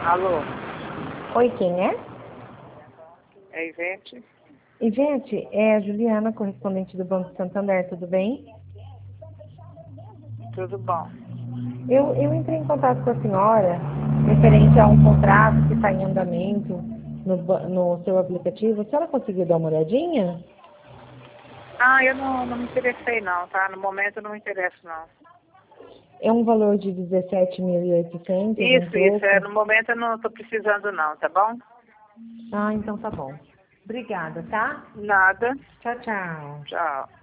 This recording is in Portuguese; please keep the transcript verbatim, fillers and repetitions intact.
Alô, Oi, quem é? é Ivete? Ivete, é a Juliana, correspondente do Banco Santander, tudo bem? Tudo bom? Eu, eu entrei em contato com a senhora referente a um contrato que está em andamento no, ba- no seu aplicativo. A senhora conseguiu dar uma olhadinha? Ah, eu não, não me interessei não, tá? No momento eu não me interesso não. É um valor de dezessete mil e oitocentos, um Isso, isso, é, troco. no momento eu não estou precisando não, tá bom? Ah, então tá bom. Obrigada, tá? Nada, Tchau, tchau. tchau.